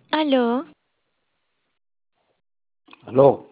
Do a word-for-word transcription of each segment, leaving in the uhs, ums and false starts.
Aló. Aló.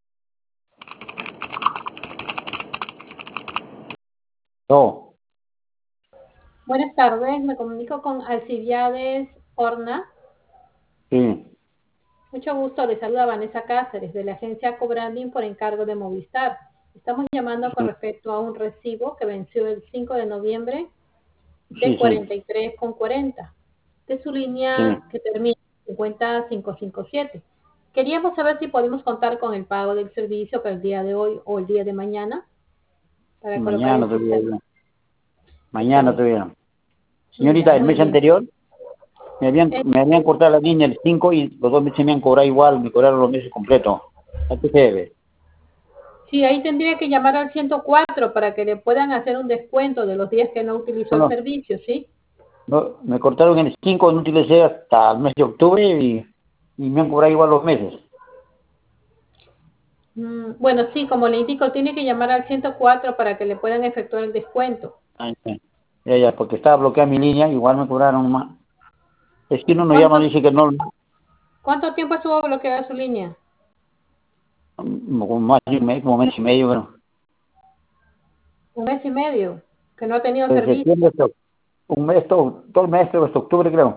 No. Buenas tardes, me comunico con Alcibiades Horna. Sí. Mucho gusto, le saluda Vanessa Cáceres de la agencia Cobranding por encargo de Movistar. Estamos llamando con Sí, respecto a un recibo que venció el cinco de noviembre de sí, sí. cuarenta y tres con cuarenta de su Sí. línea que termina en cincuenta cinco cinco siete. Queríamos saber si podemos contar con el pago del servicio para el día de hoy o el día de mañana para colocar Mañana el todavía. sistema. Mañana Excelente. todavía. Ya, Señorita, el muy mes bien. anterior me habían, Eh, me habían cortado la línea el cinco y los dos meses me han cobrado igual, me cobraron los meses completos. ¿A qué se debe? Sí, ahí tendría que llamar al ciento cuatro para que le puedan hacer un descuento de los días que no utilizó No, el no, servicio, ¿sí? no, me cortaron el cinco, no utilicé hasta el mes de octubre y, y me han cobrado igual los meses. Mm, bueno, sí, como le indico, tiene que llamar al ciento cuatro para que le puedan efectuar el descuento. Ah, ya, ya, ya, porque estaba bloqueada mi línea, igual me cobraron más. Es que uno no llama, ¿Cuánto, dice que no, cuánto tiempo estuvo bloqueada su línea? como más de un mes, como mes y medio, bueno. Un mes y medio, que no ha tenido Desde servicio. septiembre hasta un mes, todo, todo el mes, hasta octubre creo.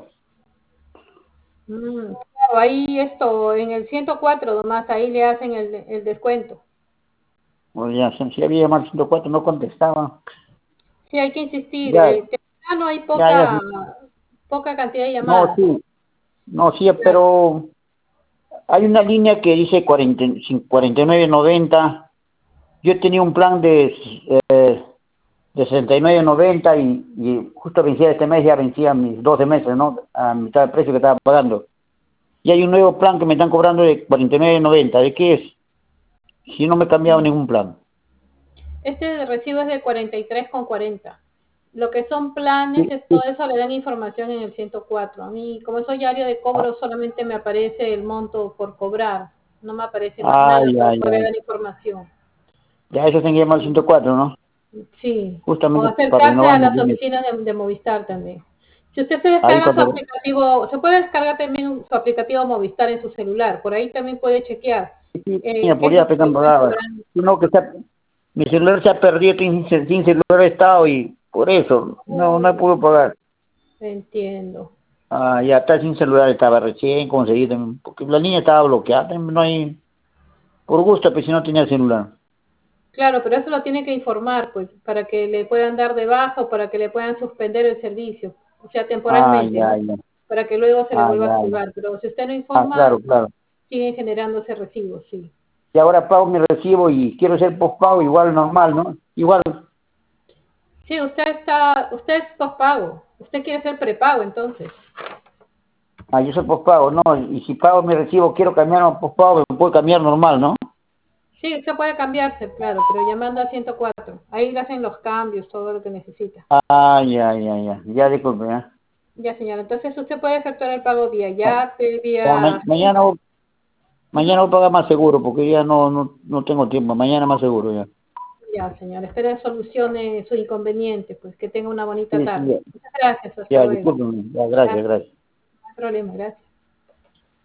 Mm, claro, ahí esto, en el ciento cuatro nomás, ahí le hacen el, el descuento. Bueno, ya, si si había llamado al ciento cuatro no contestaba. Sí, hay que insistir. Ya, Eh, temprano hay ya, ya, poca, poca cantidad de no, llamadas. sí, no, sí, Claro. pero hay una línea que dice cuarenta, cuarenta y nueve noventa. Yo tenía un plan de, eh, de sesenta y nueve noventa y, y justo vencía este mes, ya vencía mis doce meses, ¿no? A mitad del precio que estaba pagando. Y hay un nuevo plan que me están cobrando de cuarenta y nueve noventa. ¿De qué es? Si no me he cambiado Mm. ningún plan. Este recibo es de cuarenta y tres con cuarenta. Lo que son planes, Sí, es, todo sí. eso le dan información en el ciento cuatro. A mí, como soy área de Ah, cobro, solamente me aparece el monto por cobrar. No me aparece más nada, ay, pero ay, puede ay. dar información. Ya eso tenía que llamar al ciento cuatro, ¿no? Sí. O Justamente para acercarse a renovar mi las línea. oficinas de, de Movistar también. Si usted se Ahí descarga su cuando... aplicativo, se puede descargar también su aplicativo Movistar en su celular. Por ahí también puede chequear Sí, eh, me qué es podía lo que le pegar están brava. cobrando. No, que está, mi celular se ha perdido, sin, sin celular he estado y por eso no, no Oh, puedo pagar. entiendo. Ah, ya está sin celular, estaba recién conseguido, porque la línea estaba bloqueada, no hay, por gusto, pues si no tenía celular. Claro, pero eso lo tiene que informar, pues, para que le puedan dar de baja o para que le puedan suspender el servicio, o sea, Ah, temporalmente, ya, ¿no? ya, Para que luego se le ah, vuelva a ya, ya. activar. Pero si usted no Ah, informa, claro, claro. siguen generándose recibos, sí. Y ahora pago mi recibo y quiero ser postpago igual normal, ¿no? Igual, Sí, usted está, usted es pospago, usted quiere ser prepago, entonces. ah, yo soy postpago, ¿no? Y si pago mi recibo, quiero cambiar a postpago, me puedo cambiar normal, ¿no? Sí, usted puede cambiarse, claro, pero llamando a ciento cuatro. Ahí le hacen los cambios, todo lo que necesita. Ah, ya, ya, ya, ya disculpe, ¿eh? Ya, señora. Entonces usted puede efectuar el pago vía Ya, YAPE, ya, ma- vía... mañana, voy- mañana voy a pagar más seguro porque ya no, no, no tengo tiempo. Mañana más seguro ya. Ya, señora. Espero solucione su inconveniente, pues que tenga una bonita Sí, sí, tarde. ya, Muchas gracias. Hasta ya luego. discúlpeme. Ya, gracias, Gracias. gracias. No hay problema. Gracias.